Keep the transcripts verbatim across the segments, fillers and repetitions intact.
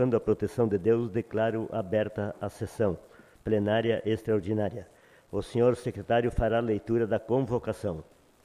a proteção de Deus, declaro aberta a sessão plenária extraordinária. O senhor secretário fará a leitura da convocação.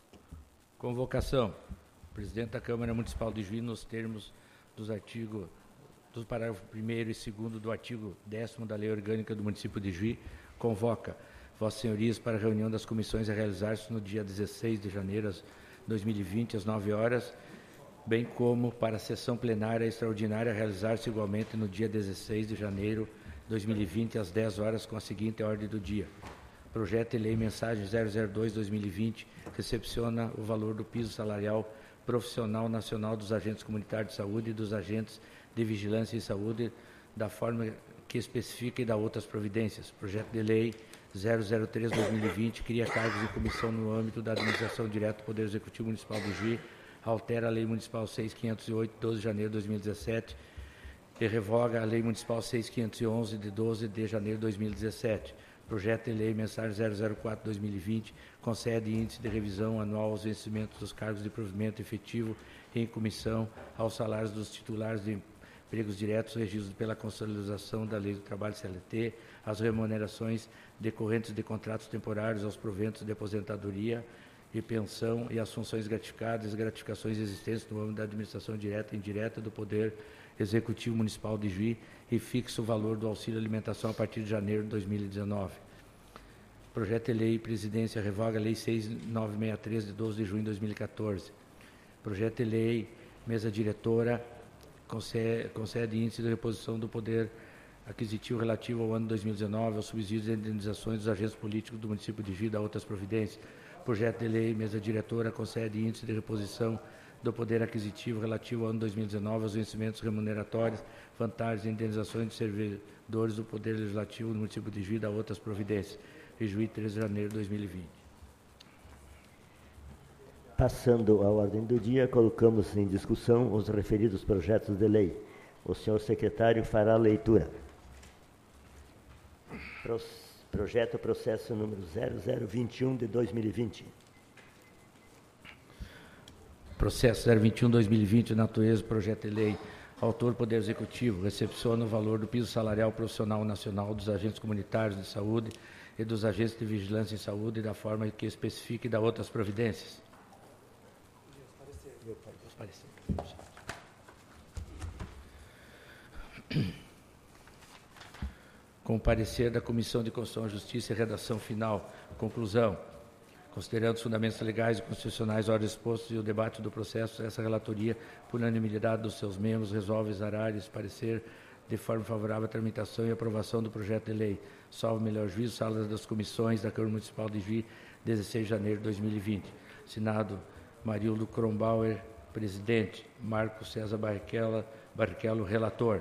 Convocação. Presidente da Câmara Municipal de Juí, nos termos dos artigos, dos parágrafos primeiro e segundo do artigo décimo da Lei Orgânica do Município de Juí, convoca Vossas Senhorias para a reunião das comissões a realizar-se no dia dezesseis de janeiro de dois mil e vinte, às nove horas, bem como para a sessão plenária extraordinária a realizar-se igualmente no dia dezesseis de janeiro de dois mil e vinte, às dez horas, com a seguinte ordem do dia. Projeto de Lei Mensagem zero zero dois barra dois mil e vinte recepciona o valor do piso salarial profissional nacional dos agentes comunitários de saúde e dos agentes de vigilância em saúde, da forma que especifica e dá outras providências. Projeto de Lei zero zero três barra dois mil e vinte cria cargos de comissão no âmbito da administração direta do Poder Executivo Municipal do Juí, altera a Lei Municipal seis mil quinhentos e oito, de doze de janeiro de dois mil e dezessete, e revoga a Lei Municipal seis mil quinhentos e onze, de doze de janeiro de dois mil e dezessete. Projeto de Lei Mensagem zero zero quatro barra dois mil e vinte concede índice de revisão anual aos vencimentos dos cargos de provimento efetivo em comissão aos salários dos titulares de empregos diretos regidos pela consolidação da Lei do Trabalho C L T, as remunerações decorrentes de contratos temporários, aos proventos de aposentadoria e pensão e as funções gratificadas e gratificações existentes no âmbito da administração direta e indireta do Poder Executivo Municipal de Juí e fixa o valor do auxílio alimentação a partir de janeiro de dois mil e dezenove. Projeto de Lei Presidência revoga a Lei seis mil novecentos e sessenta e três, de doze de junho de dois mil e quatorze. Projeto de Lei Mesa Diretora concede, concede índice de reposição do poder aquisitivo relativo ao ano dois mil e dezenove, aos subsídios e indenizações dos agentes políticos do município de Juí e da outras providências. Projeto de Lei Mesa Diretora concede índice de reposição do poder aquisitivo relativo ao ano dois mil e dezenove, aos vencimentos remuneratórios, vantagens e indenizações de servidores do Poder Legislativo do município de Juí e da outras providências. E Juí, treze de janeiro de dois mil e vinte. Passando à ordem do dia, colocamos em discussão os referidos projetos de lei. O senhor secretário fará a leitura. Pro, projeto processo número zero zero vinte e um de dois mil e vinte. Processo zero vinte e um de dois mil e vinte, natureza, projeto de lei. Autor, Poder Executivo, recepciona o valor do piso salarial profissional nacional dos agentes comunitários de saúde e dos agentes de vigilância em saúde da forma que especifique e dá outras providências. Com o parecer da Comissão de Constituição e Justiça e redação final. Conclusão. Considerando os fundamentos legais e constitucionais ordens expostos e o debate do processo, essa relatoria, por unanimidade dos seus membros, resolve exarar esse parecer de forma favorável à tramitação e aprovação do projeto de lei. Salvo melhor juízo, salas das comissões da Câmara Municipal de Juí, dezesseis de janeiro de dois mil e vinte. Assinado Marildo Kronbauer, presidente. Marco César Barrichello, Barrichello, relator.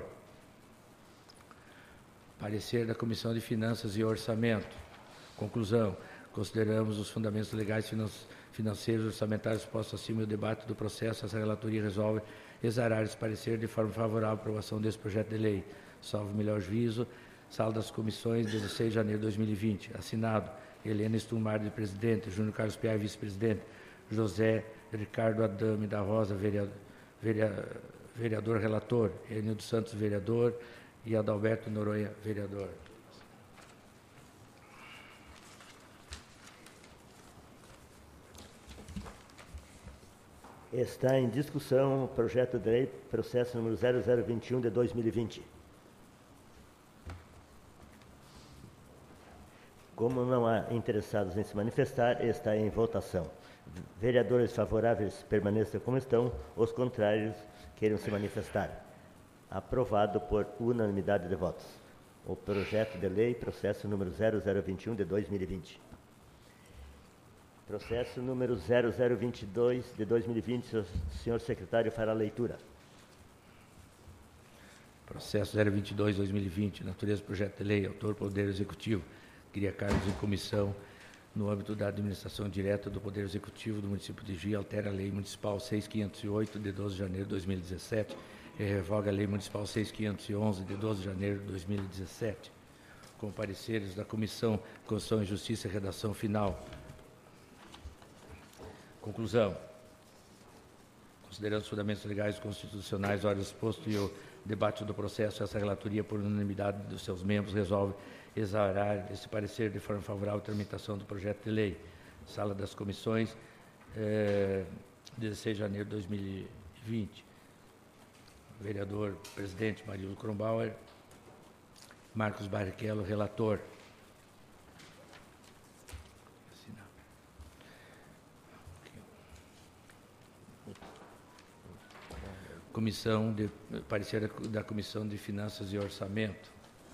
Parecer da Comissão de Finanças e Orçamento. Conclusão. Consideramos os fundamentos legais, financeiros e orçamentários postos acima do debate do processo. Essa relatoria resolve exarar esse parecer de forma favorável à aprovação desse projeto de lei. Salvo melhor juízo, sala das comissões, dezesseis de janeiro de dois mil e vinte. Assinado Helena Sturmar, presidente, Júnior Carlos Piar, vice-presidente, José Ricardo Adame da Rosa, vereador, vereador relator, Enildo Santos, vereador, e Adalberto Noronha, vereador. Está em discussão o projeto de lei, processo número zero zero vinte e um de dois mil e vinte. Como não há interessados em se manifestar, está em votação. Vereadores favoráveis permaneçam como estão, os contrários queiram se manifestar. Aprovado por unanimidade de votos. O projeto de lei, processo número zero zero vinte e um de dois mil e vinte. Processo número zero zero vinte e dois de dois mil e vinte, o senhor secretário fará a leitura. Processo zero vinte e dois de dois mil e vinte, natureza do projeto de lei, autor Poder Executivo, cria cargos em comissão no âmbito da administração direta do Poder Executivo do município de Juí, altera a Lei Municipal seis mil quinhentos e oito, de doze de janeiro de dois mil e dezessete, e revoga a Lei Municipal seis mil quinhentos e onze, de doze de janeiro de dois mil e dezessete. Com pareceres da Comissão de Constituição e Justiça e redação final. Conclusão. Considerando os fundamentos legais e constitucionais, ordem exposto e o Debate do processo, essa relatoria, por unanimidade dos seus membros, resolve exaurar esse parecer de forma favorável à tramitação do projeto de lei. Sala das Comissões, eh, dezesseis de janeiro de dois mil e vinte. Vereador presidente Marildo Kronbauer, Marcos Barrichello, relator. Comissão de parecer da Comissão de Finanças e Orçamento.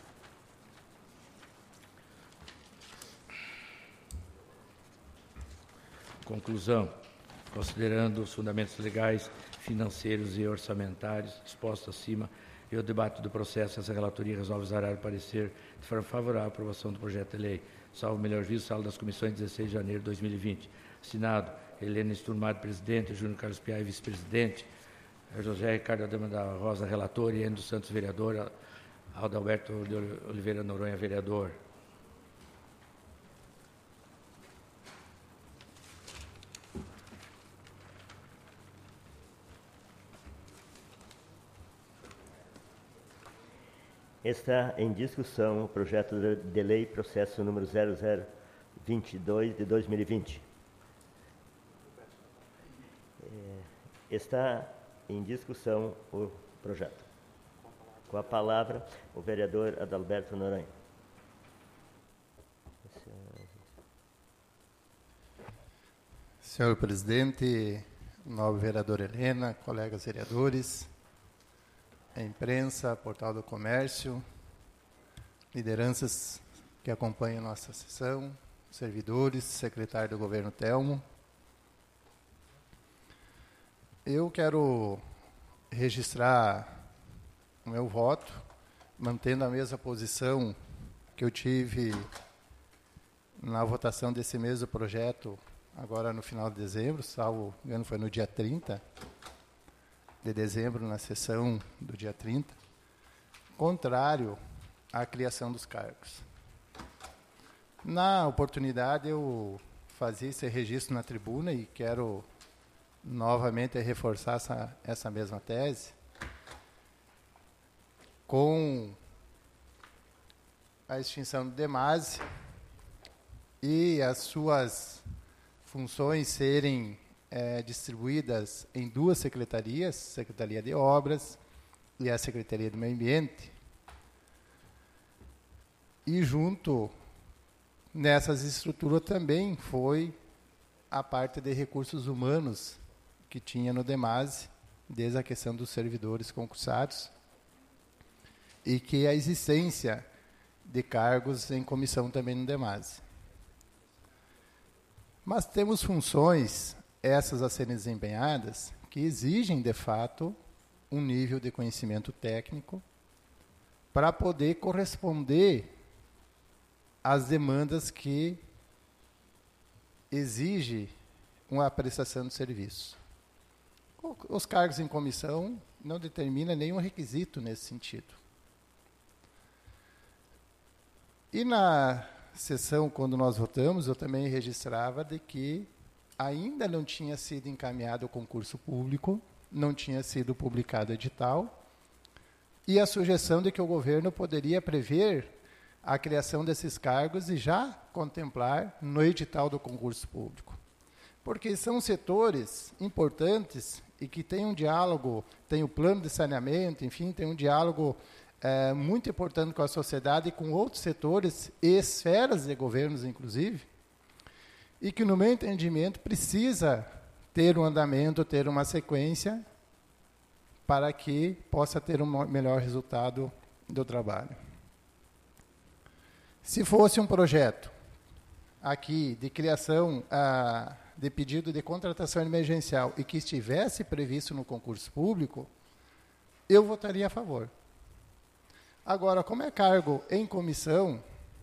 Conclusão. Considerando os fundamentos legais, financeiros e orçamentários dispostos acima e o debate do processo, essa relatoria resolve exaurar o parecer de forma favorável à aprovação do projeto de lei. Salvo o melhor juízo, Sala das Comissões, dezesseis de janeiro de dois mil e vinte. Assinado, Helena Sturmado, presidente, Júnior Carlos Piai, vice-presidente, José Ricardo Adama da Rosa, relator, e Endo Santos, vereador, Adalberto de Oliveira Noronha, vereador. Está em discussão o projeto de lei, processo número zero zero vinte e dois de dois mil e vinte. Está em discussão o projeto. Com a palavra, o vereador Adalberto Noronha. Senhor presidente, nobre vereador Helena, colegas vereadores, a imprensa, portal do comércio, lideranças que acompanham a nossa sessão, servidores, secretário do governo Telmo. Eu quero registrar o meu voto, mantendo a mesma posição que eu tive na votação desse mesmo projeto, agora no final de dezembro, salvo engano foi no dia trinta de dezembro, na sessão do dia trinta, contrário à criação dos cargos. Na oportunidade, eu fazia esse registro na tribuna e quero novamente reforçar essa, essa mesma tese, com a extinção do DEMASE e as suas funções serem é, distribuídas em duas secretarias, Secretaria de Obras e a Secretaria do Meio Ambiente, e junto nessas estruturas também foi a parte de recursos humanos que tinha no DEMASE, desde a questão dos servidores concursados, e que a existência de cargos em comissão também no DEMASE. Mas temos funções, essas a serem desempenhadas, que exigem, de fato, um nível de conhecimento técnico para poder corresponder às demandas que exige uma prestação de serviço. Os cargos em comissão não determinam nenhum requisito nesse sentido. E na sessão, quando nós votamos, eu também registrava de que ainda não tinha sido encaminhado o concurso público, não tinha sido publicado edital, e a sugestão de que o governo poderia prever a criação desses cargos e já contemplar no edital do concurso público. Porque são setores importantes e que têm um diálogo, tem o plano de saneamento, enfim, tem um diálogo é, muito importante com a sociedade e com outros setores e esferas de governos, inclusive, e que, no meu entendimento, precisa ter um andamento, ter uma sequência para que possa ter um melhor resultado do trabalho. Se fosse um projeto aqui de criação, ah, de pedido de contratação emergencial e que estivesse previsto no concurso público, eu votaria a favor. Agora, como é cargo em comissão,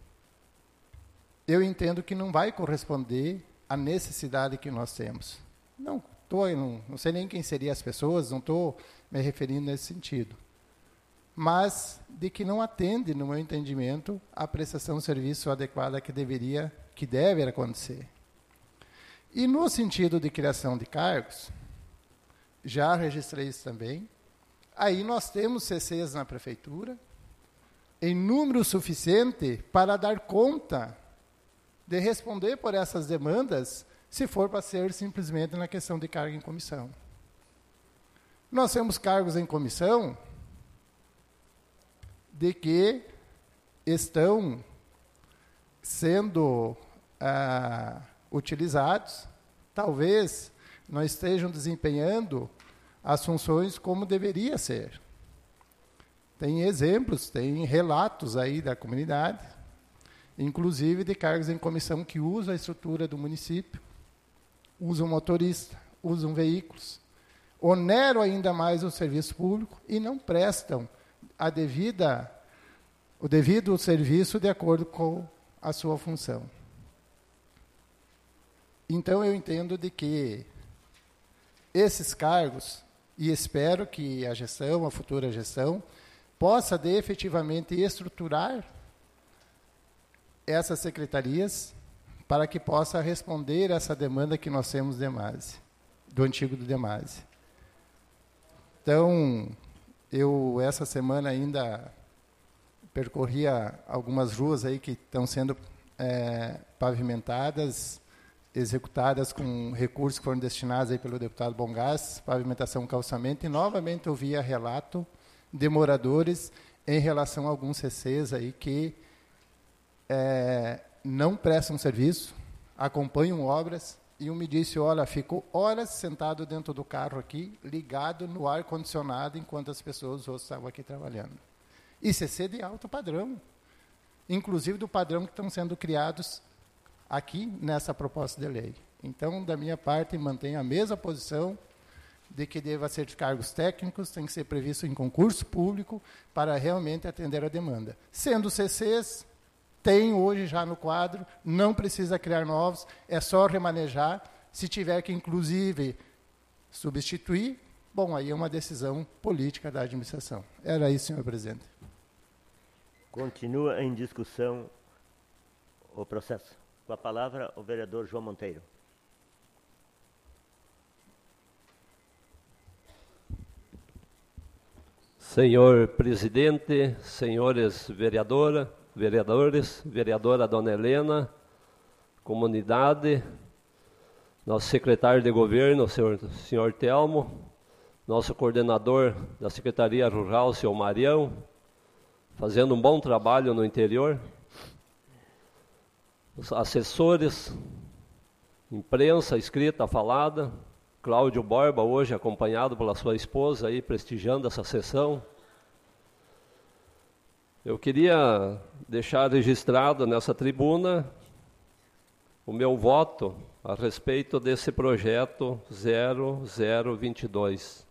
eu entendo que não vai corresponder à necessidade que nós temos. Não, tô, não, não sei nem quem seriam as pessoas, não estou me referindo nesse sentido. Mas de que não atende, no meu entendimento, a prestação de serviço adequada que deveria, que deve acontecer. E no sentido de criação de cargos, já registrei isso também, aí nós temos C Cs na prefeitura, em número suficiente para dar conta de responder por essas demandas, se for para ser simplesmente na questão de carga em comissão. Nós temos cargos em comissão de que estão sendo ah, utilizados, talvez não estejam desempenhando as funções como deveria ser. Tem exemplos, tem relatos aí da comunidade, inclusive de cargos em comissão que usam a estrutura do município, usam motorista, usam veículos, oneram ainda mais o serviço público e não prestam a devida, o devido serviço de acordo com a sua função. Então, eu entendo de que esses cargos, e espero que a gestão, a futura gestão, possa de, efetivamente estruturar essas secretarias para que possa responder essa demanda que nós temos do DEMASE, do antigo do DEMASE. Então, eu, essa semana, ainda percorria algumas ruas aí que estão sendo é, pavimentadas, executadas com recursos que foram destinados aí pelo deputado Bongás, pavimentação, calçamento, e novamente eu via relato de moradores em relação a alguns C Cs aí que é, não prestam serviço, acompanham obras, e um me disse, olha, ficou horas sentado dentro do carro aqui, ligado no ar-condicionado, enquanto as pessoas outras estavam aqui trabalhando. E C C de alto padrão, inclusive do padrão que estão sendo criados aqui nessa proposta de lei. Então, da minha parte, mantenho a mesma posição de que deva ser de cargos técnicos, tem que ser previsto em concurso público para realmente atender a demanda. Sendo C Cs, tem hoje já no quadro, não precisa criar novos, é só remanejar. Se tiver que, inclusive, substituir, bom, aí é uma decisão política da administração. Era isso, senhor presidente. Continua em discussão o processo. Com a palavra, o vereador João Monteiro. Senhor presidente, senhores vereadora, vereadores, vereadora Dona Helena, comunidade, nosso secretário de governo, senhor, senhor Telmo, nosso coordenador da Secretaria Rural, senhor Marião, fazendo um bom trabalho no interior, os assessores, imprensa escrita, falada, Cláudio Borba, hoje acompanhado pela sua esposa, aí, prestigiando essa sessão. Eu queria deixar registrado nessa tribuna o meu voto a respeito desse projeto zero zero vinte e dois.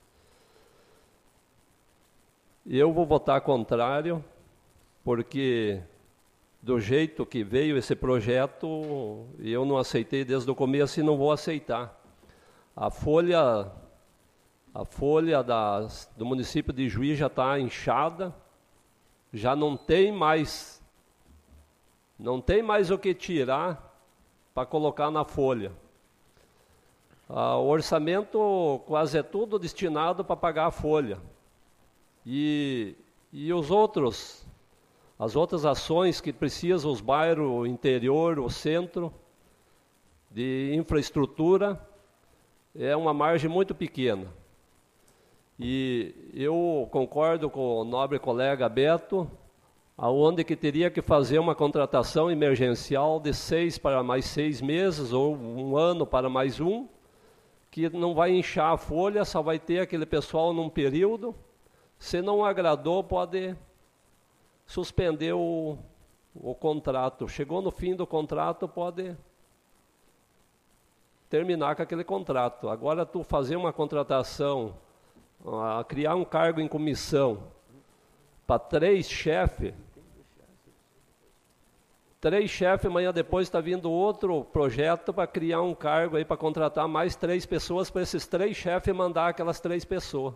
Eu vou votar contrário, porque do jeito que veio esse projeto, eu não aceitei desde o começo e não vou aceitar. A folha, a folha das, do município de Juí já está inchada, já não tem mais, não tem mais o que tirar para colocar na folha. Ah, o orçamento quase é tudo destinado para pagar a folha. E, e os outros, as outras ações que precisam, os bairros, o interior, o centro, de infraestrutura, é uma margem muito pequena. E eu concordo com o nobre colega Beto, aonde que teria que fazer uma contratação emergencial de seis para mais seis meses, ou um ano para mais um, que não vai inchar a folha, só vai ter aquele pessoal num período. Se não agradou, pode suspender o, o contrato. Chegou no fim do contrato, pode terminar com aquele contrato. Agora, tu fazer uma contratação, uh, criar um cargo em comissão para três chefes, três chefes, amanhã depois está vindo outro projeto para criar um cargo aí para contratar mais três pessoas, para esses três chefes mandar aquelas três pessoas.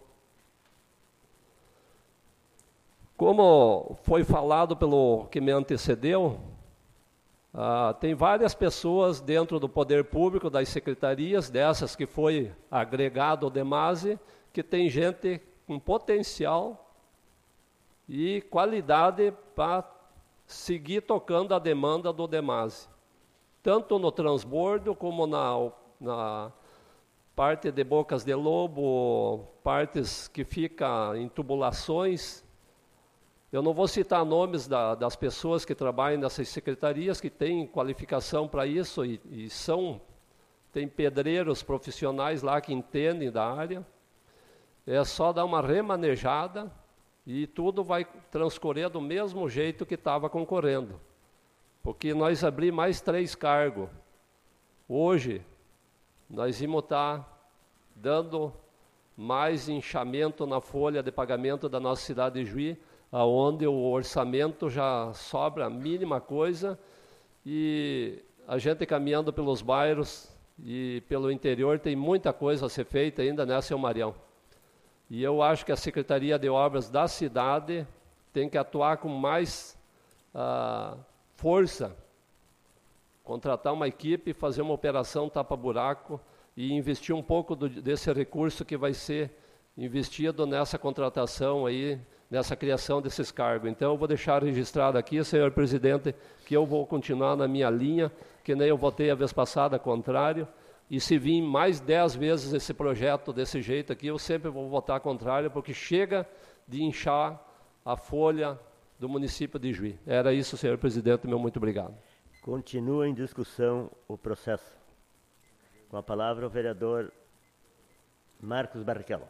Como foi falado pelo que me antecedeu, ah, tem várias pessoas dentro do poder público, das secretarias, dessas que foi agregado ao DEMASE, que tem gente com potencial e qualidade para seguir tocando a demanda do Demase, tanto no transbordo como na, na parte de bocas de lobo, partes que ficam em tubulações. Eu não vou citar nomes da, das pessoas que trabalham nessas secretarias, que têm qualificação para isso e, e são, tem pedreiros profissionais lá que entendem da área. É só dar uma remanejada e tudo vai transcorrer do mesmo jeito que estava concorrendo. Porque nós abrimos mais três cargos. Hoje, nós vamos estar dando mais inchamento na folha de pagamento da nossa cidade de Juí, onde o orçamento já sobra a mínima coisa e a gente caminhando pelos bairros e pelo interior tem muita coisa a ser feita ainda, né, seu Marião? E eu acho que a Secretaria de Obras da cidade tem que atuar com mais ah, força, contratar uma equipe, fazer uma operação tapa-buraco e investir um pouco do, desse recurso que vai ser investido nessa contratação aí, nessa criação desses cargos. Então, eu vou deixar registrado aqui, senhor presidente, que eu vou continuar na minha linha, que nem eu votei a vez passada, contrário, e se vir mais dez vezes esse projeto desse jeito aqui, eu sempre vou votar contrário, porque chega de inchar a folha do município de Juí. Era isso, senhor presidente, meu muito obrigado. Continua em discussão o processo. Com a palavra o vereador Marcos Barrichello.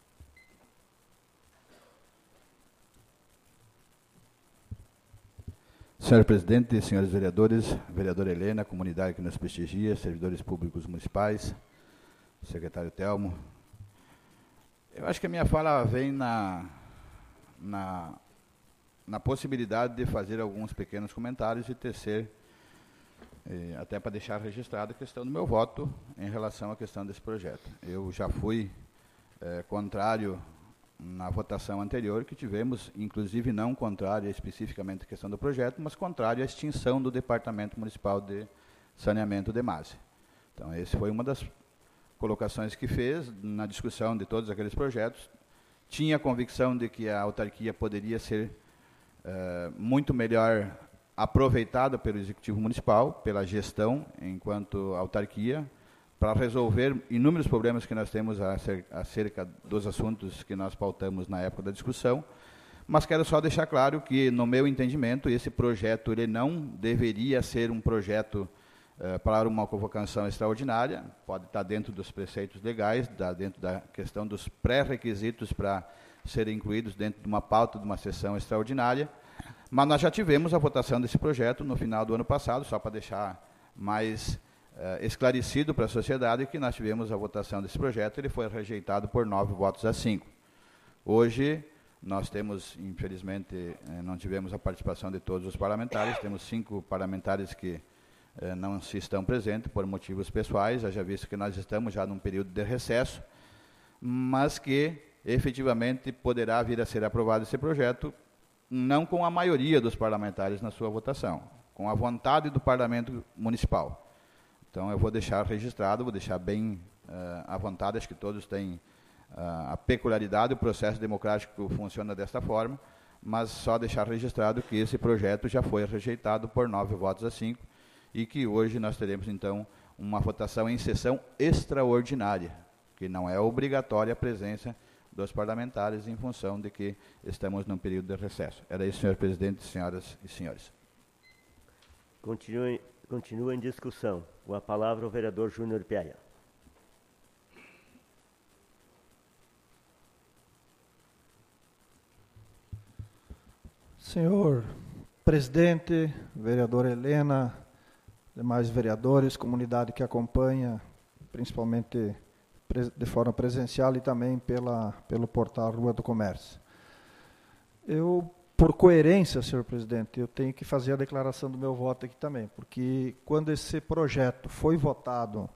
Senhor presidente, senhores vereadores, vereadora Helena, comunidade que nos prestigia, servidores públicos municipais, secretário Telmo, eu acho que a minha fala vem na, na, na possibilidade de fazer alguns pequenos comentários e tecer, eh, até para deixar registrada a questão do meu voto em relação à questão desse projeto. Eu já fui eh, contrário na votação anterior que tivemos, inclusive não contrário especificamente à questão do projeto, mas contrário à extinção do Departamento Municipal de Saneamento Demase. Então, essa foi uma das colocações que fez na discussão de todos aqueles projetos. Tinha a convicção de que a autarquia poderia ser uh, muito melhor aproveitada pelo Executivo Municipal, pela gestão enquanto autarquia, para resolver inúmeros problemas que nós temos acerca dos assuntos que nós pautamos na época da discussão, mas quero só deixar claro que, no meu entendimento, esse projeto ele não deveria ser um projeto uh, para uma convocação extraordinária, pode estar dentro dos preceitos legais, da, dentro da questão dos pré-requisitos para serem incluídos dentro de uma pauta de uma sessão extraordinária, mas nós já tivemos a votação desse projeto no final do ano passado, só para deixar mais Uh, esclarecido para a sociedade que nós tivemos a votação desse projeto, ele foi rejeitado por nove votos a cinco. Hoje, nós temos, infelizmente, eh, não tivemos a participação de todos os parlamentares, temos cinco parlamentares que eh, não se estão presentes por motivos pessoais, já visto que nós estamos já num período de recesso, mas que, efetivamente, poderá vir a ser aprovado esse projeto, não com a maioria dos parlamentares na sua votação, com a vontade do Parlamento Municipal. Então, eu vou deixar registrado, vou deixar bem uh, à vontade, acho que todos têm uh, a peculiaridade, o processo democrático funciona desta forma, mas só deixar registrado que esse projeto já foi rejeitado por nove votos a cinco e que hoje nós teremos, então, uma votação em sessão extraordinária, que não é obrigatória a presença dos parlamentares em função de que estamos num período de recesso. Era isso, senhor presidente, senhoras e senhores. Continue. Continua em discussão. Com a palavra o vereador Júnior Piaia. Senhor presidente, vereadora Helena, demais vereadores, comunidade que acompanha, principalmente de forma presencial e também pela, pelo portal Rua do Comércio. Eu Por coerência, senhor presidente, eu tenho que fazer a declaração do meu voto aqui também, porque quando esse projeto foi votado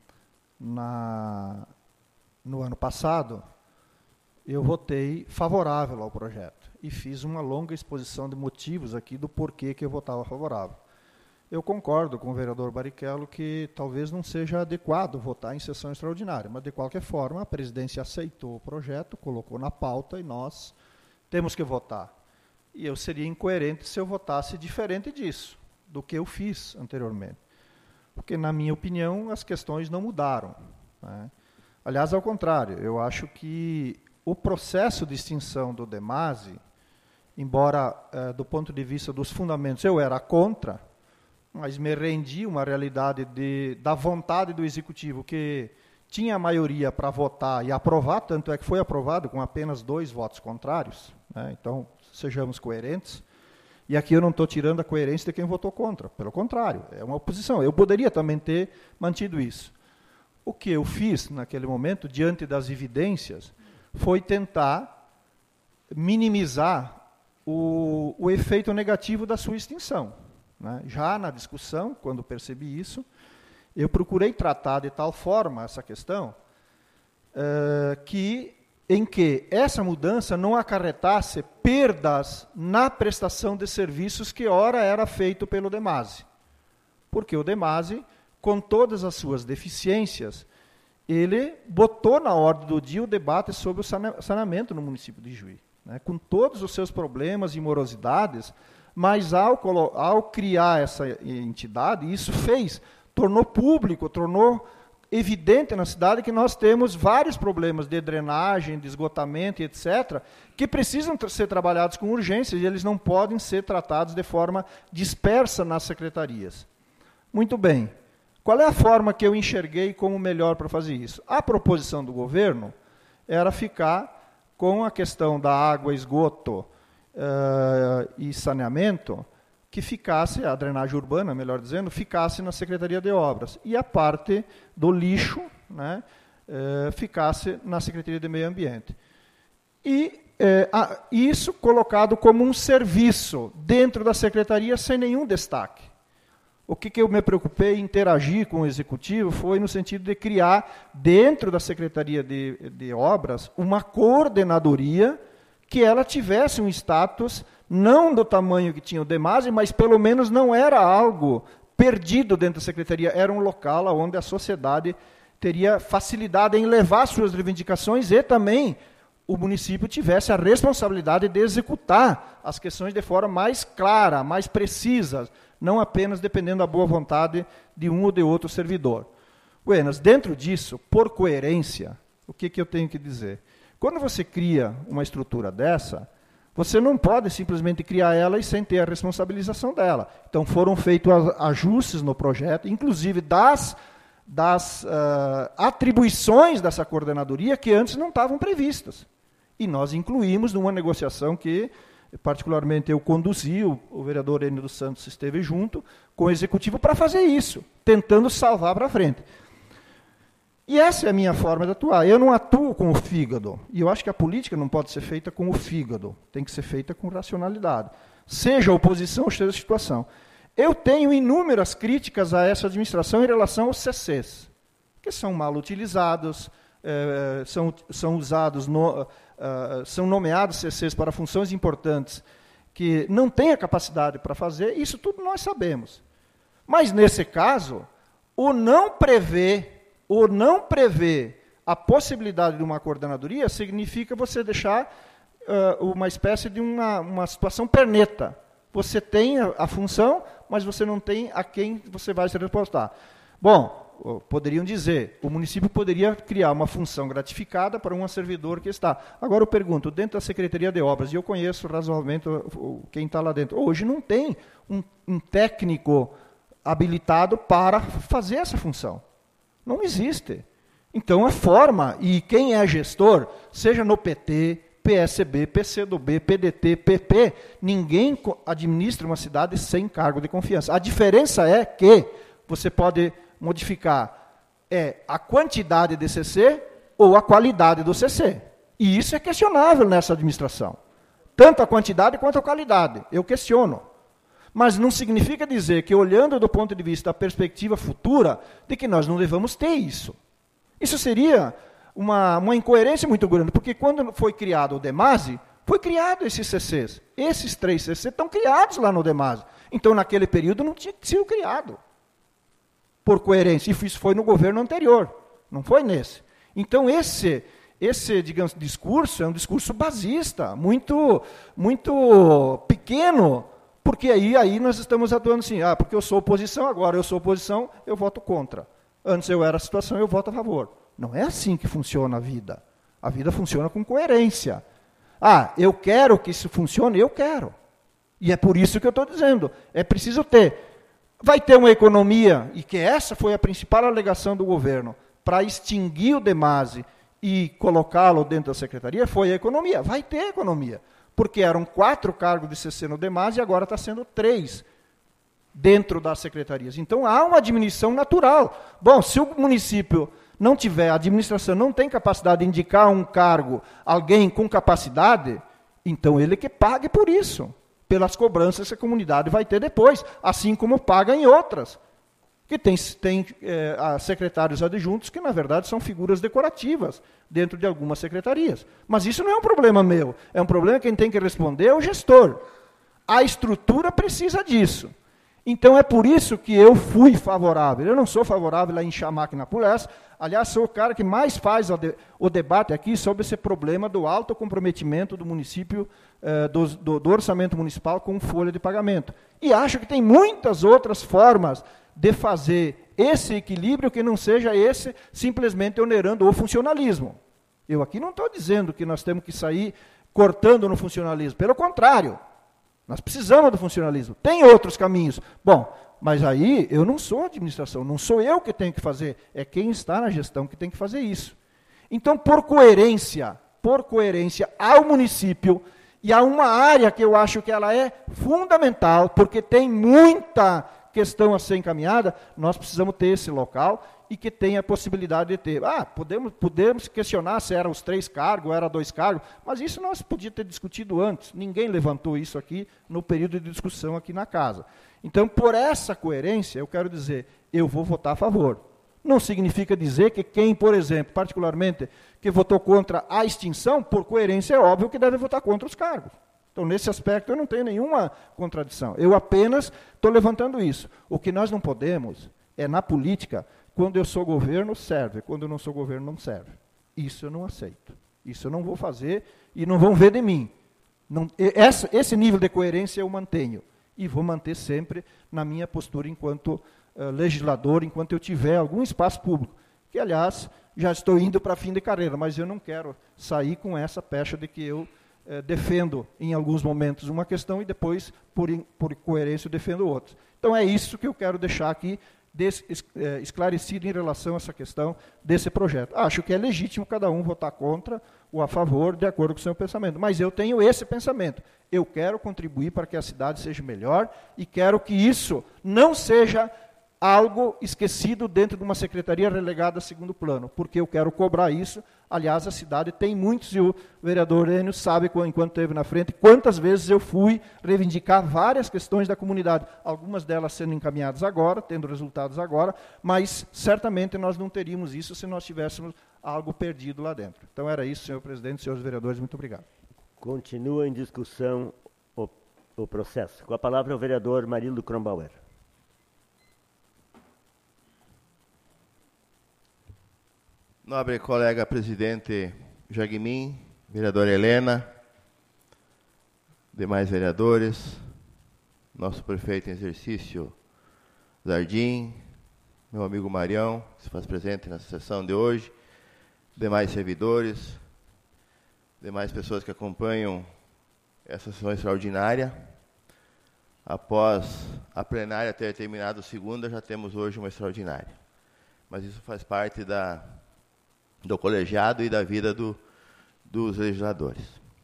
na, no ano passado, eu votei favorável ao projeto e fiz uma longa exposição de motivos aqui do porquê que eu votava favorável. eu concordo com o vereador Barrichello que talvez não seja adequado votar em sessão extraordinária, mas, de qualquer forma, a presidência aceitou o projeto, colocou na pauta e nós temos que votar. E eu seria incoerente se eu votasse diferente disso, do que eu fiz anteriormente. Porque, na minha opinião, as questões não mudaram, né? Aliás, ao contrário, eu acho que o processo de extinção do DEMASE, embora, eh, do ponto de vista dos fundamentos, eu era contra, mas me rendi uma realidade de, da vontade do Executivo, que tinha a maioria para votar e aprovar, tanto é que foi aprovado com apenas dois votos contrários, né? Então, sejamos coerentes. E aqui eu não estou tirando a coerência de quem votou contra, pelo contrário, é uma oposição. Eu poderia também ter mantido isso. O que eu fiz naquele momento, diante das evidências, foi tentar minimizar o, o efeito negativo da sua extinção, né? Já na discussão, quando percebi isso, eu procurei tratar de tal forma essa questão uh, que, em que essa mudança não acarretasse perdas na prestação de serviços que ora era feito pelo DEMASE. Porque o DEMASE, com todas as suas deficiências, ele botou na ordem do dia o debate sobre o saneamento no município de Juí, né, com todos os seus problemas e morosidades, mas ao, ao criar essa entidade, isso fez, tornou público, tornou evidente na cidade que nós temos vários problemas de drenagem, de esgotamento, etcétera, que precisam ser trabalhados com urgência e eles não podem ser tratados de forma dispersa nas secretarias. Muito bem. Qual é a forma que eu enxerguei como melhor para fazer isso? A proposição do governo era ficar com a questão da água, esgoto uh, e saneamento, que ficasse, a drenagem urbana, melhor dizendo, ficasse na Secretaria de Obras. E a parte do lixo, né, uh, ficasse na Secretaria de Meio Ambiente. E uh, a, isso colocado como um serviço dentro da Secretaria sem nenhum destaque. O que, que eu me preocupei em interagir com o Executivo foi no sentido de criar, dentro da Secretaria de, de Obras, uma coordenadoria que ela tivesse um status, não do tamanho que tinha o DEMASE, mas pelo menos não era algo perdido dentro da Secretaria, era um local onde a sociedade teria facilidade em levar suas reivindicações e também o município tivesse a responsabilidade de executar as questões de forma mais clara, mais precisa, não apenas dependendo da boa vontade de um ou de outro servidor. Buenas, dentro disso, por coerência, o que, que eu tenho que dizer? Quando você cria uma estrutura dessa, você não pode simplesmente criar ela e sem ter a responsabilização dela. Então, foram feitos ajustes no projeto, inclusive das, das uh, atribuições dessa coordenadoria que antes não estavam previstas. E nós incluímos numa negociação que, particularmente, eu conduzi, o, o vereador Enio dos Santos esteve junto com o Executivo para fazer isso, tentando salvar para frente. E essa é a minha forma de atuar. Eu não atuo com o fígado. E eu acho que a política não pode ser feita com o fígado. Tem que ser feita com racionalidade. Seja a oposição ou seja a situação. Eu tenho inúmeras críticas a essa administração em relação aos C Cs, que são mal utilizados, eh, são, são usados, no, uh, são nomeados C Cs para funções importantes que não têm a capacidade para fazer. Isso tudo nós sabemos. Mas, nesse caso, o não prever O não prever a possibilidade de uma coordenadoria significa você deixar uh, uma espécie de uma, uma situação perneta. Você tem a, a função, mas você não tem a quem você vai se reportar. Bom, poderiam dizer, o município poderia criar uma função gratificada para um servidor que está. Agora eu pergunto, dentro da Secretaria de Obras, e eu conheço razoavelmente quem está lá dentro, hoje não tem um, um técnico habilitado para fazer essa função. Não existe. Então, a forma, e quem é gestor, seja no P T, P S B, P C do B, P D T, P P, ninguém administra uma cidade sem cargo de confiança. A diferença é que você pode modificar é, a quantidade de C C ou a qualidade do C C. E isso é questionável nessa administração. Tanto a quantidade quanto a qualidade. Eu questiono. Mas não significa dizer que, olhando do ponto de vista da perspectiva futura, de que nós não devamos ter isso. Isso seria uma, uma incoerência muito grande, porque quando foi criado o DEMASE, foi criado esses C Cs. Esses três C Cs estão criados lá no DEMASE. Então, naquele período, não tinha sido criado. Por coerência. E isso foi no governo anterior, não foi nesse. Então, esse, esse digamos, discurso é um discurso basista, muito, muito pequeno, porque aí, aí nós estamos atuando assim, ah, porque eu sou oposição, agora eu sou oposição, eu voto contra. Antes eu era a situação, eu voto a favor. Não é assim que funciona a vida. A vida funciona com coerência. Ah, eu quero que isso funcione, eu quero. E é por isso que eu estou dizendo, é preciso ter. Vai ter uma economia, e que essa foi a principal alegação do governo, para extinguir o DEMASE e colocá-lo dentro da secretaria, foi a economia. Vai ter economia, porque eram quatro cargos de C C no DEMASE e agora está sendo três dentro das secretarias. Então, há uma diminuição natural. Bom, se o município não tiver, a administração não tem capacidade de indicar um cargo, alguém com capacidade, então ele que pague por isso, pelas cobranças que a comunidade vai ter depois, assim como paga em outras, que tem, tem é, secretários adjuntos que, na verdade, são figuras decorativas dentro de algumas secretarias. Mas isso não é um problema meu, é um problema que quem tem que responder é o gestor. A estrutura precisa disso. Então, é por isso que eu fui favorável. Eu não sou favorável a inchar a máquina por essa. Aliás, sou o cara que mais faz o, de, o debate aqui sobre esse problema do alto comprometimento do município, eh, do, do, do orçamento municipal com folha de pagamento. E acho que tem muitas outras formas de fazer esse equilíbrio que não seja esse simplesmente onerando o funcionalismo. Eu aqui não estou dizendo que nós temos que sair cortando no funcionalismo. Pelo contrário. Nós precisamos do funcionalismo. Tem outros caminhos. Bom, mas aí eu não sou a administração, não sou eu que tenho que fazer, é quem está na gestão que tem que fazer isso. Então, por coerência, por coerência ao município, e há uma área que eu acho que ela é fundamental, porque tem muita questão a ser encaminhada, nós precisamos ter esse local e que tenha a possibilidade de ter. Ah, podemos, podemos questionar se eram os três cargos, era dois cargos, mas isso nós podíamos ter discutido antes. Ninguém levantou isso aqui no período de discussão aqui na casa. Então, por essa coerência, eu quero dizer, eu vou votar a favor. Não significa dizer que quem, por exemplo, particularmente, que votou contra a extinção, por coerência é óbvio que deve votar contra os cargos. Então, nesse aspecto, eu não tenho nenhuma contradição. Eu apenas estou levantando isso. O que nós não podemos é, na política, quando eu sou governo, serve. Quando eu não sou governo, não serve. Isso eu não aceito. Isso eu não vou fazer e não vão ver de mim. Não, essa, esse nível de coerência eu mantenho. E vou manter sempre na minha postura enquanto uh, legislador, enquanto eu tiver algum espaço público. Que, aliás, já estou indo para fim de carreira, mas eu não quero sair com essa pecha de que eu uh, defendo, em alguns momentos, uma questão e depois, por, por coerência, eu defendo outra. Então, é isso que eu quero deixar aqui, Desse, é, esclarecido em relação a essa questão desse projeto. Acho que é legítimo cada um votar contra ou a favor, de acordo com o seu pensamento. Mas eu tenho esse pensamento. Eu quero contribuir para que a cidade seja melhor e quero que isso não seja algo esquecido dentro de uma secretaria relegada a segundo plano, porque eu quero cobrar isso. Aliás, a cidade tem muitos, e o vereador Enio sabe, enquanto esteve na frente, quantas vezes eu fui reivindicar várias questões da comunidade, algumas delas sendo encaminhadas agora, tendo resultados agora, mas certamente nós não teríamos isso se nós tivéssemos algo perdido lá dentro. Então era isso, senhor presidente, senhores vereadores, muito obrigado. Continua em discussão o, o processo. Com a palavra o vereador Marildo Kronbauer. Nobre colega presidente Jagmin, vereadora Helena, demais vereadores, nosso prefeito em exercício Zardim, meu amigo Marião, que se faz presente nessa sessão de hoje, demais servidores, demais pessoas que acompanham essa sessão extraordinária. Após a plenária ter terminado segunda, já temos hoje uma extraordinária. Mas isso faz parte da do colegiado e da vida do, dos legisladores.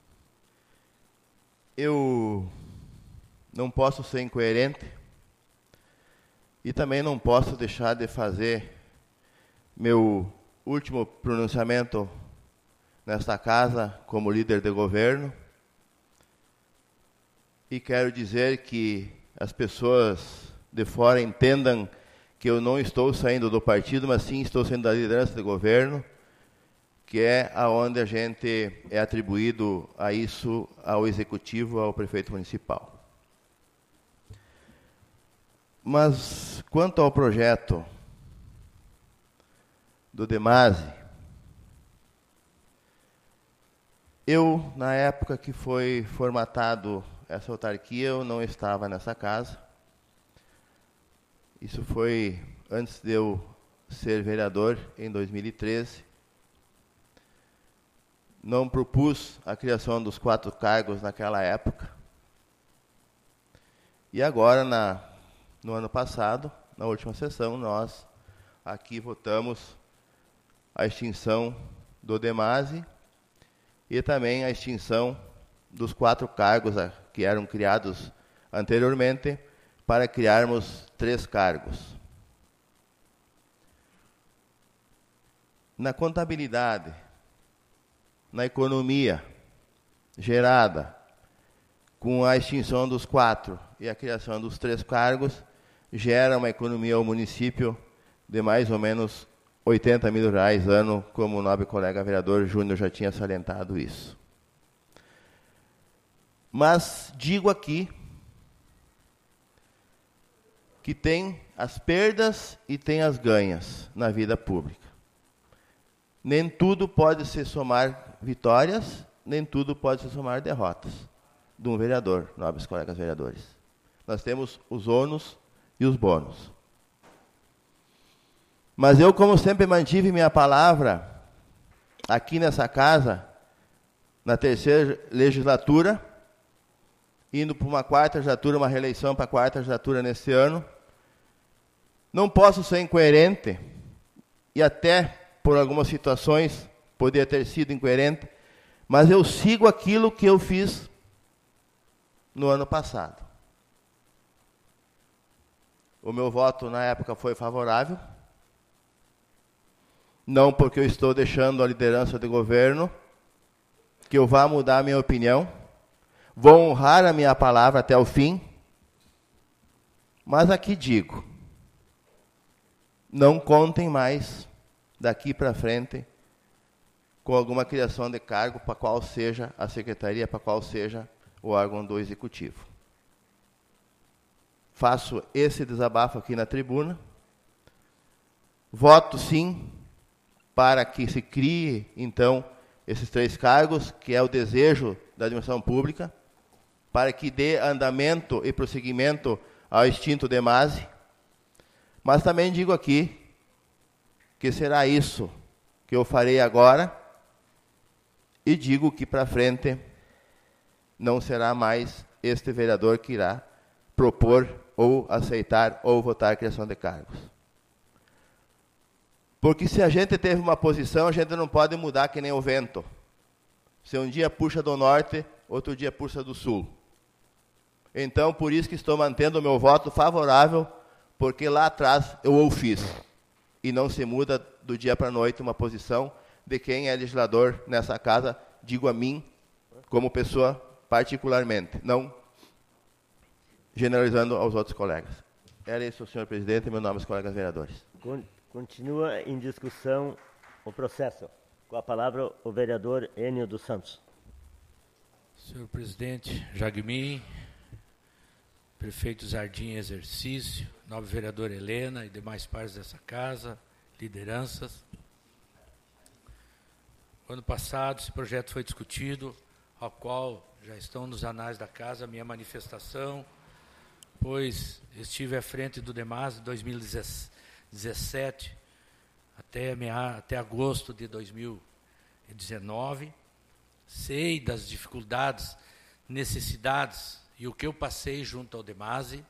Eu não posso ser incoerente e também não posso deixar de fazer meu último pronunciamento nesta casa como líder de governo, e quero dizer que as pessoas de fora entendam que eu não estou saindo do partido, mas sim estou saindo da liderança de governo, que é aonde a gente é atribuído a isso ao executivo, ao prefeito municipal. Mas, quanto ao projeto do Demase, eu, na época que foi formatado essa autarquia, eu não estava nessa casa. Isso foi antes de eu ser vereador, em dois mil e treze. Não propus a criação dos quatro cargos naquela época. E agora, na, no ano passado, na última sessão, nós aqui votamos a extinção do Demase e também a extinção dos quatro cargos que eram criados anteriormente, para criarmos três cargos. Na contabilidade, na economia gerada com a extinção dos quatro e a criação dos três cargos, gera uma economia ao município de mais ou menos oitenta mil reais ano, como o nobre colega vereador Júnior já tinha salientado isso. Mas digo aqui que tem as perdas e tem as ganhas na vida pública. Nem tudo pode se somar vitórias, nem tudo pode se somar derrotas de um vereador, nobres colegas vereadores. Nós temos os ônus e os bônus. Mas eu, como sempre, mantive minha palavra aqui nessa casa, na terceira legislatura, indo para uma quarta legislatura, uma reeleição para a quarta legislatura nesse ano. Não posso ser incoerente, e até por algumas situações poderia ter sido incoerente, mas eu sigo aquilo que eu fiz no ano passado. O meu voto na época foi favorável, não porque eu estou deixando a liderança do governo, que eu vá mudar a minha opinião, vou honrar a minha palavra até o fim, mas aqui digo, não contem mais daqui para frente com alguma criação de cargo para qual seja a secretaria, para qual seja o órgão do executivo. Faço esse desabafo aqui na tribuna. Voto sim para que se crie, então, esses três cargos, que é o desejo da administração pública, para que dê andamento e prosseguimento ao extinto Demase. Mas também digo aqui que será isso que eu farei agora, e digo que para frente não será mais este vereador que irá propor ou aceitar ou votar a criação de cargos. Porque se a gente teve uma posição, a gente não pode mudar que nem o vento. Se um dia puxa do norte, outro dia puxa do sul. Então, por isso que estou mantendo o meu voto favorável, porque lá atrás eu o fiz. E não se muda do dia para a noite uma posição de quem é legislador nessa casa, digo a mim, como pessoa particularmente, não generalizando aos outros colegas. Era isso, senhor presidente, e meu nome, os colegas vereadores. Continua em discussão o processo. Com a palavra, o vereador Enio dos Santos. Senhor presidente, Jagmin, prefeito Zardim em exercício, nobre vereador Helena e demais pares dessa casa, lideranças. Ano passado, esse projeto foi discutido, ao qual já estão nos anais da casa a minha manifestação, pois estive à frente do Demase de dois mil e dezessete até, meia, até agosto de dois mil e dezenove. Sei das dificuldades, necessidades e o que eu passei junto ao Demase.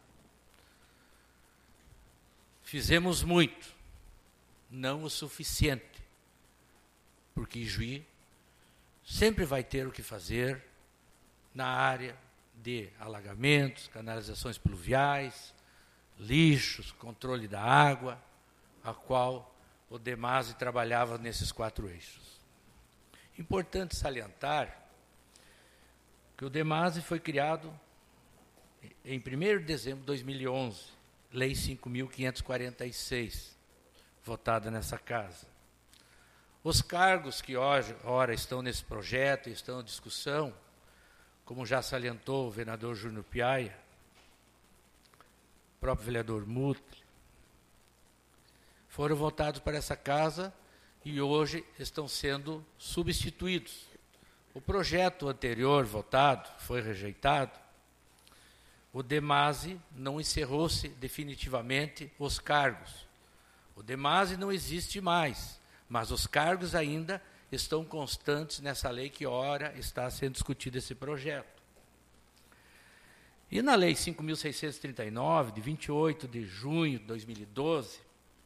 Fizemos muito, não o suficiente, porque Ijuí sempre vai ter o que fazer na área de alagamentos, canalizações pluviais, lixos, controle da água, a qual o Demase trabalhava nesses quatro eixos. Importante salientar que o Demase foi criado em primeiro de dezembro de dois mil e onze, Lei cinco mil quinhentos e quarenta e seis, votada nessa casa. Os cargos que hoje, ora estão nesse projeto, estão em discussão, como já salientou o vereador Júnior Piaia, próprio vereador Mutre, foram votados para essa casa e hoje estão sendo substituídos. O projeto anterior votado foi rejeitado. O DEMASE não encerrou-se definitivamente os cargos. O DEMASE não existe mais, mas os cargos ainda estão constantes nessa lei que, ora, está sendo discutido esse projeto. E na Lei cinco mil seiscentos e trinta e nove, de vinte e oito de junho de dois mil e doze,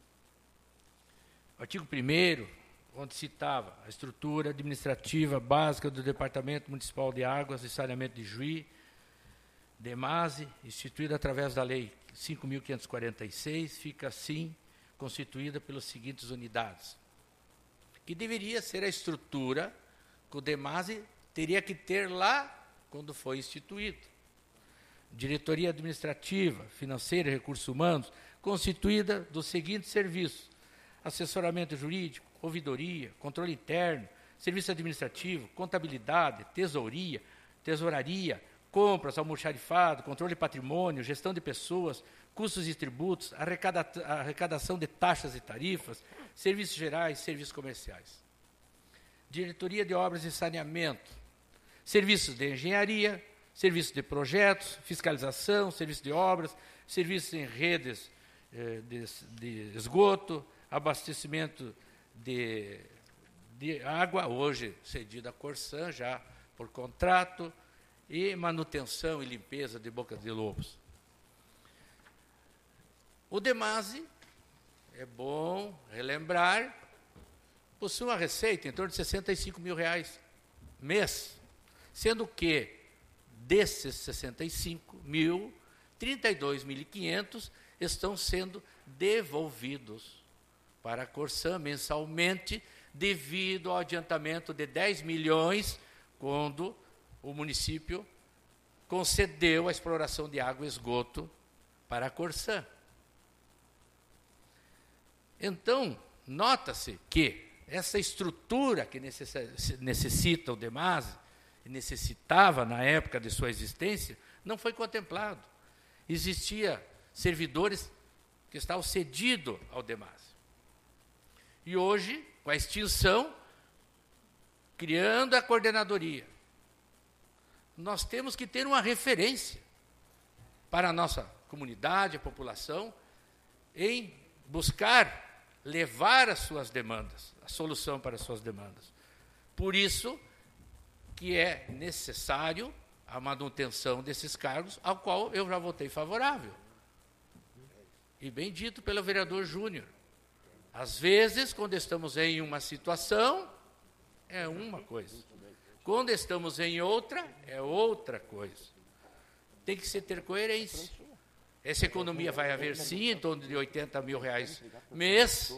artigo primeiro, onde citava a estrutura administrativa básica do Departamento Municipal de Águas e Saneamento de Juí, DEMASE, instituída através da Lei cinco mil quinhentos e quarenta e seis, fica assim constituída pelas seguintes unidades, que deveria ser a estrutura que o DEMASE teria que ter lá quando foi instituído. Diretoria Administrativa, Financeira e Recursos Humanos, constituída dos seguintes serviços: assessoramento jurídico, ouvidoria, controle interno, serviço administrativo, contabilidade, tesouria, tesouraria, compras, almoxarifado, controle de patrimônio, gestão de pessoas, custos e tributos, arrecada, arrecadação de taxas e tarifas, serviços gerais, serviços comerciais. Diretoria de Obras e Saneamento, serviços de engenharia, serviços de projetos, fiscalização, serviços de obras, serviços em redes eh, de, de esgoto, abastecimento de, de água, hoje cedida à Corsan, já por contrato, e manutenção e limpeza de bocas de lobos. O DEMASE, é bom relembrar, possui uma receita em torno de sessenta e cinco mil reais mês, sendo que desses sessenta e cinco mil, trinta e dois mil e quinhentos estão sendo devolvidos para a Corsan mensalmente, devido ao adiantamento de dez milhões, quando o município concedeu a exploração de água e esgoto para a Corsan. Então, nota-se que essa estrutura que necessita o DEMASE, necessitava na época de sua existência, não foi contemplado. Existia servidores que estavam cedidos ao DEMASE. E hoje, com a extinção, criando a coordenadoria, nós temos que ter uma referência para a nossa comunidade, a população, em buscar levar as suas demandas, a solução para as suas demandas. Por isso que é necessário a manutenção desses cargos, ao qual eu já votei favorável. E bem dito pelo vereador Júnior. Às vezes, quando estamos em uma situação, é uma coisa. Quando estamos em outra, é outra coisa. Tem que se ter coerência. Essa economia vai haver, sim, em torno de oitenta mil reais mês,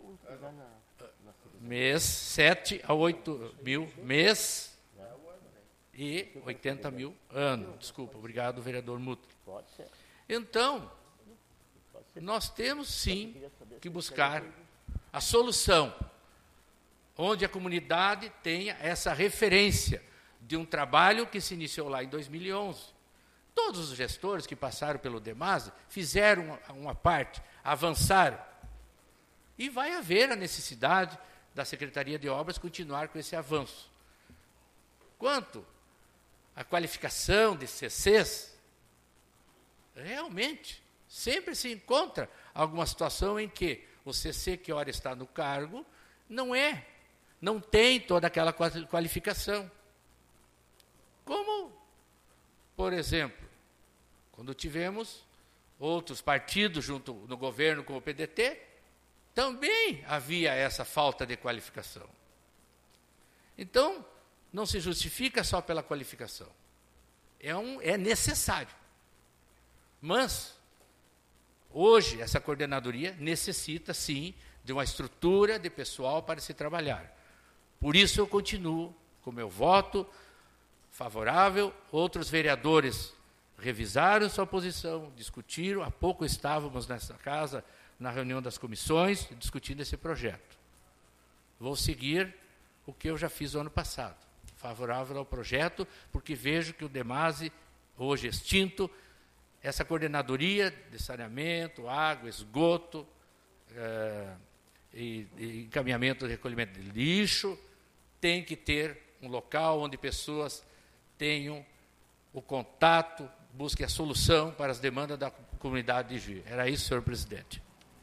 mês, sete a oito mil mês e oitenta mil ano. Desculpa, obrigado, vereador Mutre. Então, nós temos, sim, que buscar a solução, onde a comunidade tenha essa referência de um trabalho que se iniciou lá em dois mil e onze. Todos os gestores que passaram pelo DEMASE fizeram uma, uma parte, avançaram. E vai haver a necessidade da Secretaria de Obras continuar com esse avanço. Quanto à qualificação de C Cs, realmente, sempre se encontra alguma situação em que o C C que ora está no cargo não é, não tem toda aquela qualificação. Como, por exemplo, quando tivemos outros partidos junto no governo com o P D T, também havia essa falta de qualificação. Então, não se justifica só pela qualificação. É, um, é necessário. Mas, hoje, essa coordenadoria necessita, sim, de uma estrutura de pessoal para se trabalhar. Por isso, eu continuo com meu voto favorável. Outros vereadores revisaram sua posição, discutiram. Há pouco estávamos nessa casa, na reunião das comissões, discutindo esse projeto. Vou seguir o que eu já fiz no ano passado, favorável ao projeto, porque vejo que o DEMASE, hoje extinto, essa coordenadoria de saneamento, água, esgoto, eh, e, e encaminhamento de recolhimento de lixo, tem que ter um local onde pessoas tenham o contato, busquem a solução para as demandas da comunidade de Juí. Era isso, senhor presidente.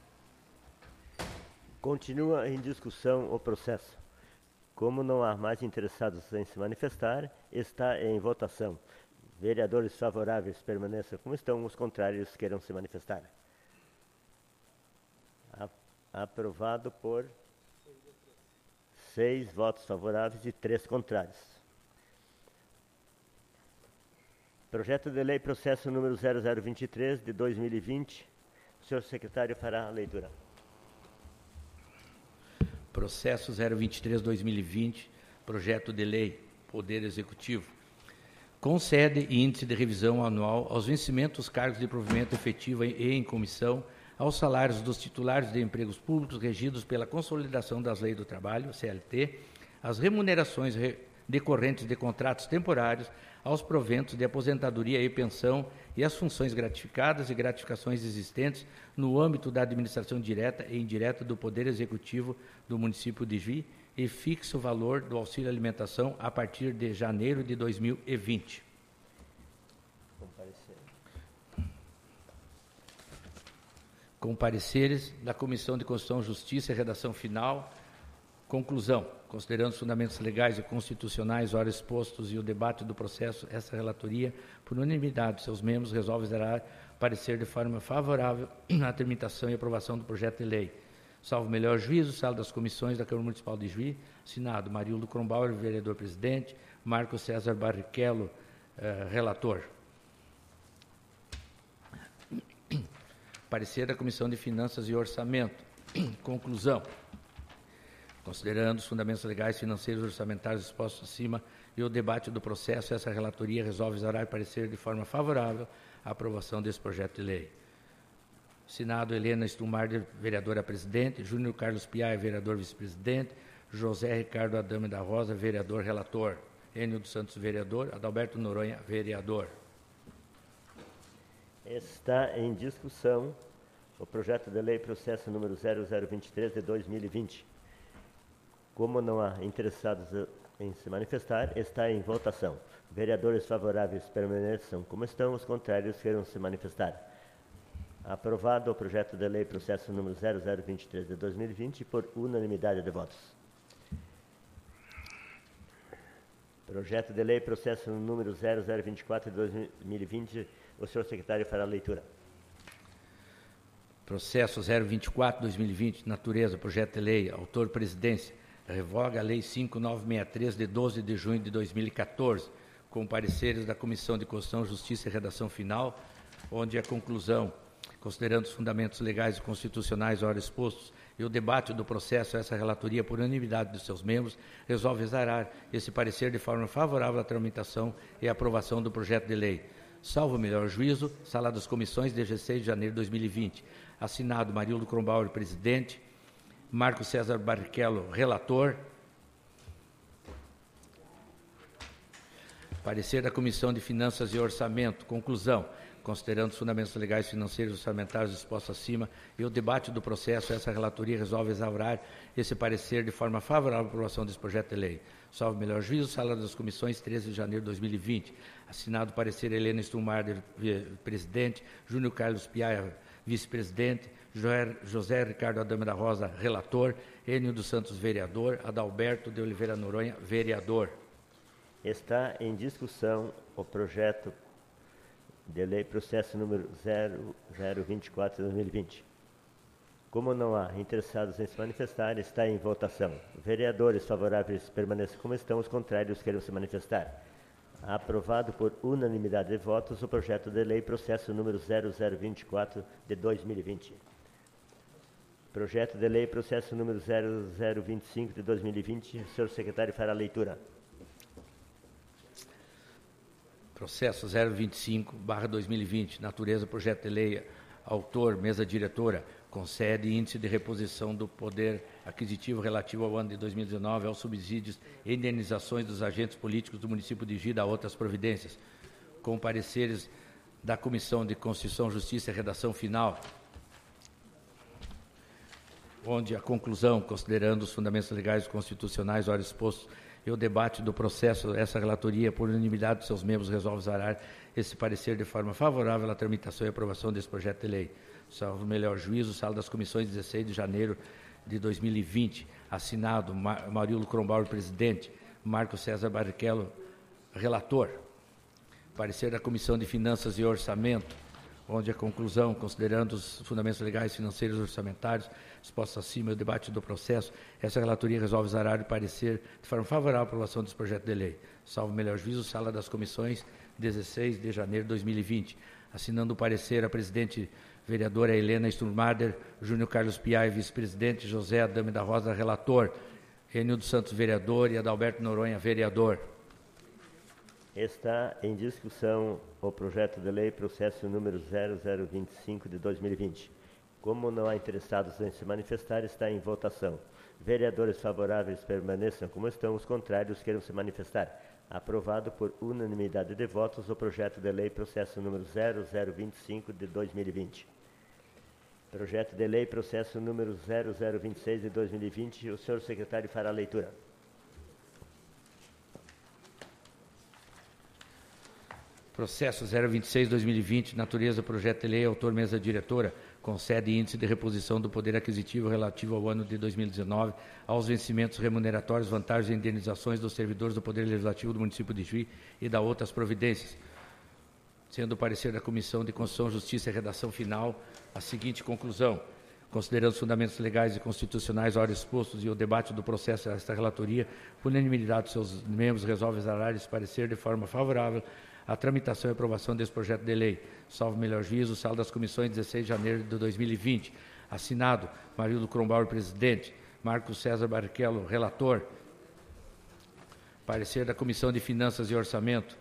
Continua em discussão o processo. Como não há mais interessados em se manifestar, está em votação. Vereadores favoráveis permaneçam como estão, os contrários queiram se manifestar. Aprovado por seis votos favoráveis e três contrários. Projeto de lei, processo número zero zero vinte e três, de dois mil e vinte. O senhor secretário fará a leitura. Processo zero vinte e três, dois mil e vinte, projeto de lei, Poder Executivo. Concede índice de revisão anual aos vencimentos dos cargos de provimento efetivo e em comissão, aos salários dos titulares de empregos públicos regidos pela Consolidação das Leis do Trabalho, C L T, as remunerações decorrentes de contratos temporários, aos proventos de aposentadoria e pensão e as funções gratificadas e gratificações existentes no âmbito da administração direta e indireta do Poder Executivo do município de Juí e fixa o valor do auxílio alimentação a partir de janeiro de dois mil e vinte. Comparecer. Com pareceres da Comissão de Constituição, Justiça e Redação Final. Conclusão. Considerando os fundamentos legais e constitucionais, ora expostos e o debate do processo, essa relatoria, por unanimidade de seus membros, resolve dar parecer de forma favorável à tramitação e aprovação do projeto de lei. Salvo melhor juízo, sala das comissões da Câmara Municipal de Juí, assinado Marildo Kronbauer, vereador-presidente, Marco César Barrichello, eh, relator. Parecer da Comissão de Finanças e Orçamento. Conclusão. Considerando os fundamentos legais, financeiros e orçamentários expostos acima e o debate do processo, essa relatoria resolve exorar parecer de forma favorável à aprovação desse projeto de lei. Assinado Helena Stumarder, vereadora-presidente, Júnior Carlos Piaia, vereador vice-presidente, José Ricardo Adame da Rosa, vereador-relator, Enio dos Santos, vereador, Adalberto Noronha, vereador. Está em discussão o projeto de lei, processo número zero zero vinte e três, de dois mil e vinte. Como não há interessados em se manifestar, está em votação. Vereadores favoráveis permaneçam como estão, os contrários queiram se manifestar. Aprovado o projeto de lei, processo número zero zero vinte e três, de dois mil e vinte, por unanimidade de votos. Projeto de lei, processo número zero zero vinte e quatro, de dois mil e vinte, o senhor secretário fará a leitura. Processo zero vinte e quatro, dois mil e vinte, natureza, projeto de lei, autor presidência, revoga a Lei cinco mil novecentos e sessenta e três, de doze de junho de dois mil e quatorze, com pareceres da Comissão de Constituição, Justiça e Redação Final, onde a conclusão, considerando os fundamentos legais e constitucionais ora expostos e o debate do processo, essa relatoria, por unanimidade dos seus membros, resolve exarar esse parecer de forma favorável à tramitação e aprovação do projeto de lei. Salvo melhor juízo, sala das comissões, dezesseis de janeiro de dois mil e vinte. Assinado Marildo Kronbauer, presidente, Marco César Barrichello, relator. Parecer da Comissão de Finanças e Orçamento. Conclusão. Considerando os fundamentos legais, financeiros e orçamentários expostos acima e o debate do processo, essa relatoria resolve exaurar esse parecer de forma favorável à aprovação desse projeto de lei. Salvo melhor juízo, sala das comissões, treze de janeiro de dois mil e vinte. Assinado parecer Helena Stumarder, presidente, Júnior Carlos Piaia, vice-presidente, José Ricardo Adame da Rosa, relator, Enio dos Santos, vereador, Adalberto de Oliveira Noronha, vereador. Está em discussão o projeto de lei, processo número zero zero vinte e quatro, de dois mil e vinte. Como não há interessados em se manifestar, está em votação. Vereadores favoráveis permaneçam como estão, os contrários queiram se manifestar. Aprovado por unanimidade de votos o projeto de lei, processo número zero zero vinte e quatro, de dois mil e vinte. Projeto de lei, processo número zero zero vinte e cinco, de dois mil e vinte. O senhor secretário fará a leitura. Processo zero vinte e cinco, barra dois mil e vinte, natureza, projeto de lei, autor, mesa diretora, concede índice de reposição do poder aquisitivo relativo ao ano de dois mil e dezenove aos subsídios e indenizações dos agentes políticos do município de Juí, a outras providências, com pareceres da Comissão de Constituição, Justiça e Redação Final, onde a conclusão, considerando os fundamentos legais e constitucionais, ora expostos, e o debate do processo, essa relatoria, por unanimidade dos seus membros, resolve exarar esse parecer de forma favorável à tramitação e aprovação desse projeto de lei. Salvo melhor juízo, sala das comissões, dezesseis de janeiro de dois mil e vinte, assinado Maurílio Cronbauer, presidente, Marco César Barrichello, relator. Parecer da Comissão de Finanças e Orçamento, onde a conclusão, considerando os fundamentos legais, financeiros e orçamentários expostos acima e o debate do processo, essa relatoria resolve exarar o parecer de forma favorável à aprovação desse projeto de lei. Salvo melhor juízo, sala das comissões, dezesseis de janeiro de dois mil e vinte. Assinando o parecer a presidente vereadora Helena Sturmader, Júnior Carlos Piai, vice-presidente, José Adame da Rosa, relator, Enio dos Santos, vereador, e Adalberto Noronha, vereador. Está em discussão o projeto de lei, processo número zero zero vinte e cinco de dois mil e vinte. Como não há interessados em se manifestar, está em votação. Vereadores favoráveis permaneçam como estão, os contrários queiram se manifestar. Aprovado por unanimidade de votos o projeto de lei, processo número zero zero vinte e cinco de dois mil e vinte. Projeto de lei, processo número zero zero vinte e seis de dois mil e vinte. O senhor secretário fará a leitura. Processo zero vinte e seis de dois mil e vinte, natureza, projeto de lei, autor, mesa diretora, concede índice de reposição do poder aquisitivo relativo ao ano de dois mil e dezenove, aos vencimentos remuneratórios, vantagens e indenizações dos servidores do Poder Legislativo do município de Juí e da outras providências. Sendo o parecer da Comissão de Constituição, Justiça e Redação Final, a seguinte conclusão. Considerando os fundamentos legais e constitucionais, ora expostos, e o debate do processo desta relatoria, por unanimidade dos seus membros, resolve exarar esse parecer de forma favorável à tramitação e aprovação desse projeto de lei. Salvo melhor juízo, sala das comissões, dezesseis de janeiro de dois mil e vinte. Assinado, Maurílio Cronbauer, presidente, Marco César Barrichello, relator. Parecer da Comissão de Finanças e Orçamento.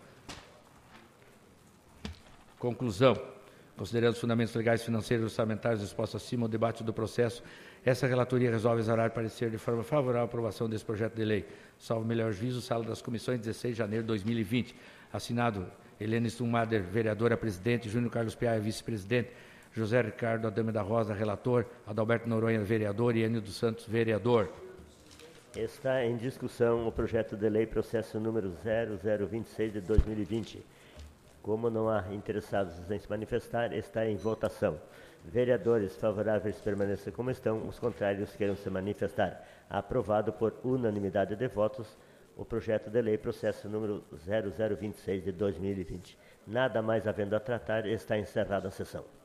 Conclusão. Considerando os fundamentos legais, financeiros e orçamentários expostos acima, o debate do processo, essa relatoria resolve exarar parecer de forma favorável à aprovação desse projeto de lei. Salvo melhor juízo, sala das comissões, dezesseis de janeiro de dois mil e vinte. Assinado, Helena Sturmader, vereadora, presidente, Júnior Carlos Piai, vice-presidente, José Ricardo Adame da Rosa, relator, Adalberto Noronha, vereador, e Enio dos Santos, vereador. Está em discussão o projeto de lei, processo número zero zero vinte e seis de dois mil e vinte. Como não há interessados em se manifestar, está em votação. Vereadores favoráveis permaneçam como estão, os contrários queiram se manifestar. Aprovado por unanimidade de votos o projeto de lei, processo número zero zero vinte e seis de dois mil e vinte. Nada mais havendo a tratar, está encerrada a sessão.